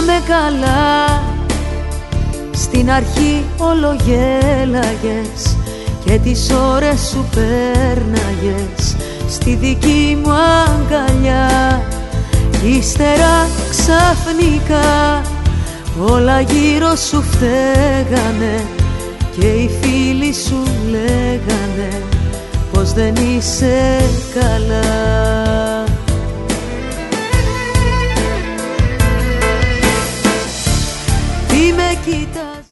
είμαι καλά. Στην αρχή όλο γέλαγες και τις ώρες σου πέρναγες στη δική μου αγκαλιά. Ύστερα ξαφνικά όλα γύρω σου φταίγανε και οι φίλοι σου λέγανε πως δεν είσαι καλά. Τι με κοιτάς?